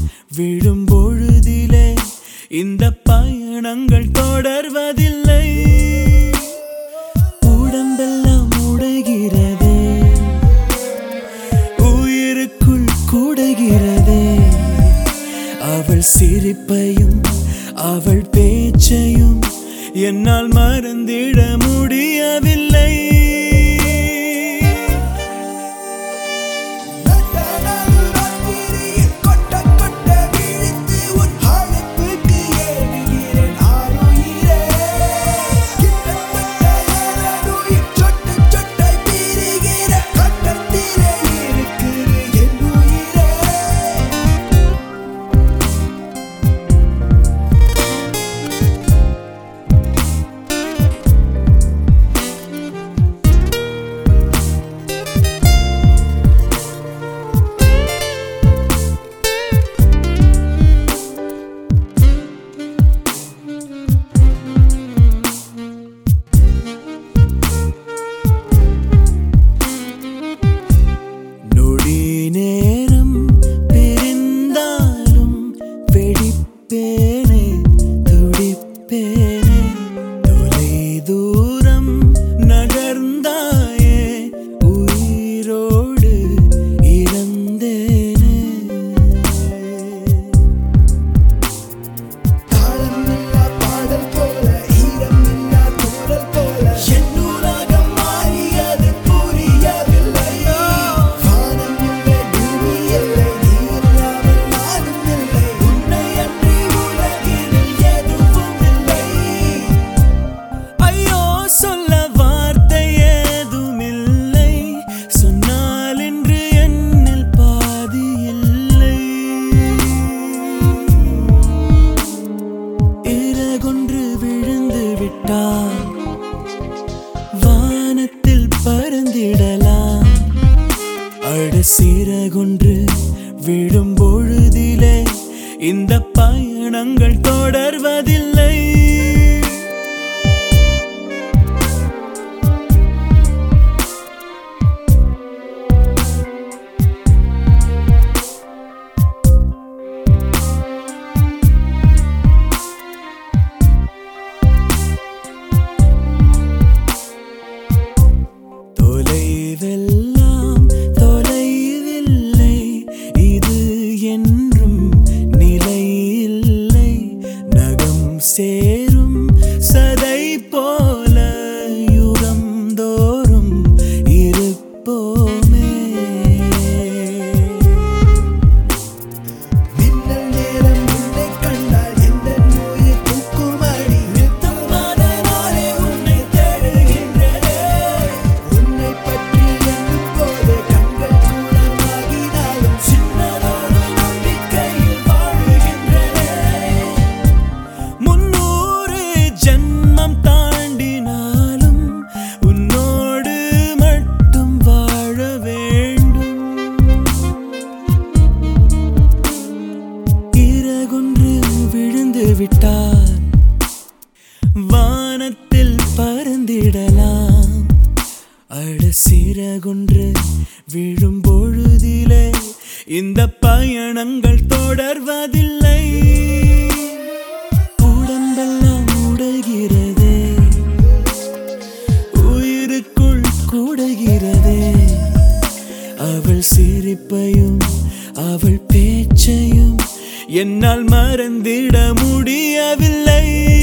விழும் பொழுதிலே இந்த பயணங்கள் தொடர்வதில்லை. உடம்பெல்லாம் உடைகிறதே, உயிருக்குள் கூடுகிறதே. அவள் சிரிப்பையும் அவள் பேச்சையும் என்னால் மறந்திட முடியவில்லை. வானத்தில் பறந்திடலாம். சிறகொன்று விழும் பொழுதிலே இந்த பயணங்கள் தொடர்வதில்லை. தொலைவெல்லாம் தொலைவில்லை, இது என்றும் நிலையில்லை. நகம் சேரும் சதை போல யுகம் தோறும் இருப்போமே. மின்னல் நேரம் உன்னை கண்டால் எந்த நோயை தூக்கும் அடி நிறுத்தம் அதனாலே உன்னை தேடுகின்றனே. உன்னை பற்றி எண்ணும் போது கண்கள் கூடமாகினாலும் சின்னதோடு நம்பிக்கையில் வாழுகின்றனே. 300 ஜென்மம் தாண்டினாலும் உன்னோடு மட்டும் வாழ வேண்டும். இறகொன்று விழுந்து விட்டால் வானத்தில் பறந்திடலாம். சிறகொன்று விழும் பொழுதிலே இந்த பயணங்கள் தொடர்வதில்லை. உடம்பெல்லாம் உடைகிறதே, உயிருக்குள் கூடுகிறதே. அவள் சிரிப்பையும் அவள் பேச்சையும் என்னால் மறந்திட முடியவில்லை.